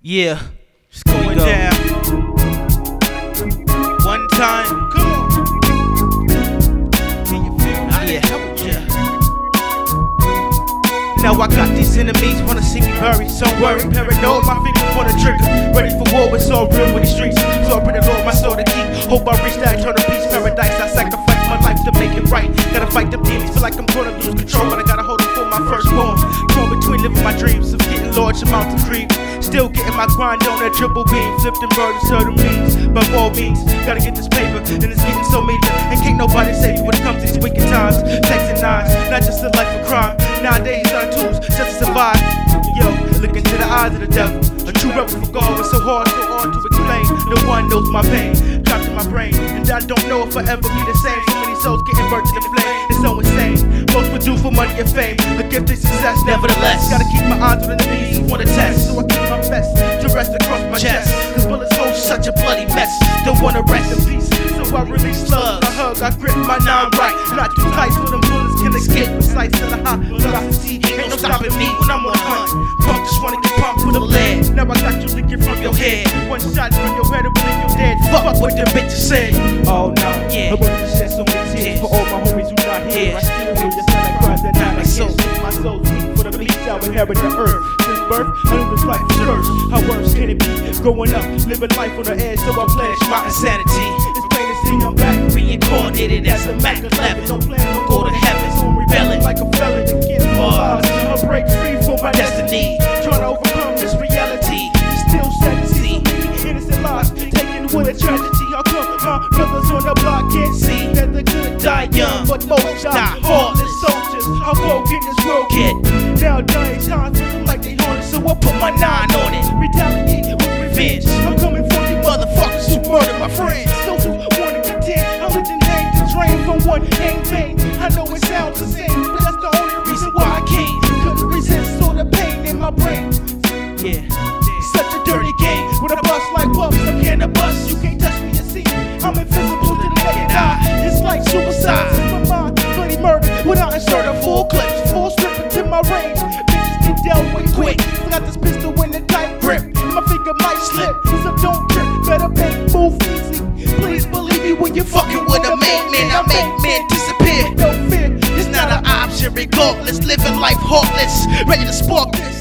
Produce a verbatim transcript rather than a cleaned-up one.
Yeah, it's going down. One time, come on. Can you feel me? Yeah. yeah. Now I got these enemies, wanna see me buried. So worried, paranoid, my finger on the trigger. Ready for war, it's all real with the streets. So I pray the Lord my soul to keep. Hope I reach that eternal peace, paradise. I sacrifice my life to make it right. Gotta fight the demons, feel like I'm gonna lose control, but I gotta hold it for my firstborn. Torn between living my dreams of getting large amounts of creep. Still getting my grind on that triple beam, flipped and murdered certain means. By all means, gotta get this paper, and it's getting so major. And can't nobody save you when it comes to these wicked times. Texting nines, not just a life of crime. Nowadays, our tools just to survive. Yo, look into the eyes of the devil. A true rebel for God was so hard, so hard to explain. No one knows my pain, trapped in my brain, and I don't know if I'll ever be the same. So many souls getting burnt in the flame. It's so insane. Most would do for money and fame, a gift of success. Nevertheless, gotta keep my eyes on the enemies who wanna test. So I keep my best to rest across my chest. Cause bullets hold such a bloody mess. Don't wanna rest in peace, so I release slugs. I hug, I grip my nine right. Not too tight so them bullets can escape. Precise to the high velocity. Ain't no stopping me when I'm on hunt. Pump just wanna get pumped with a lead. Now I got you licking from your head. One shot from your head and believe you're dead. Fuck what them bitches said. Oh no, yeah. I wanted to shed so many tears for all my homies who not here. I still hear your son that cries at night. I can't sleep, my soul's weak for the bleach I inherit the earth. Since birth, I knew this life was cursed. How worse can it be? Growing up, living life on the edge, so I pledge my insanity. It's plain to see I'm back, reincarnated as a Mac eleven. Don't plan to go to heaven, so I'm rebelling like a felon against my odds. I break free from my destiny, trying to overcome this reality. Still sad to see so many innocent lives taken with a tragedy. How come my brothers on the block can't see that the good die young, but most die heartless soldiers? How broken this world get? Now dying times feeling like they haunted, so I put my nine on it. Retaliate with revenge. I'm coming for you motherfuckers who murdered my friends. Those who wanna contend, I'm legend hang to drain from one gangbang. I know it sounds the same, but that's the only reason why I came. Couldn't resist all the pain in my brain. Yeah, such a dirty game. With a bust like Puffs, I'm can't a bust. You can't touch me, you see. I'm invisible to the naked eye. It's like suicide. My mind, bloody murder without a shirt or full clips. Full stripping to my range. Bitches get dealt with quick. Got this pistol in a tight grip. My finger might slip, so don't trip. Better make move easy. Please believe me when you're fucking with a main man. I make men disappear. No fear, it's not an option. Regardless, living life heartless. Ready to spark this.